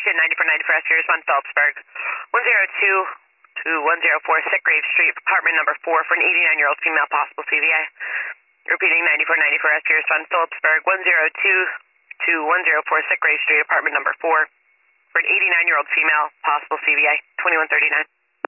Citation 9494 SC, respond Phillipsburg. 102 to 104 Sickgrave Street, apartment number 4 for an 89-year-old female, possible CVA. Repeating 9494 SC, respond Phillipsburg. 102 to 104 Sickgrave Street, apartment number 4 for an 89-year-old female, possible CVA. 2139.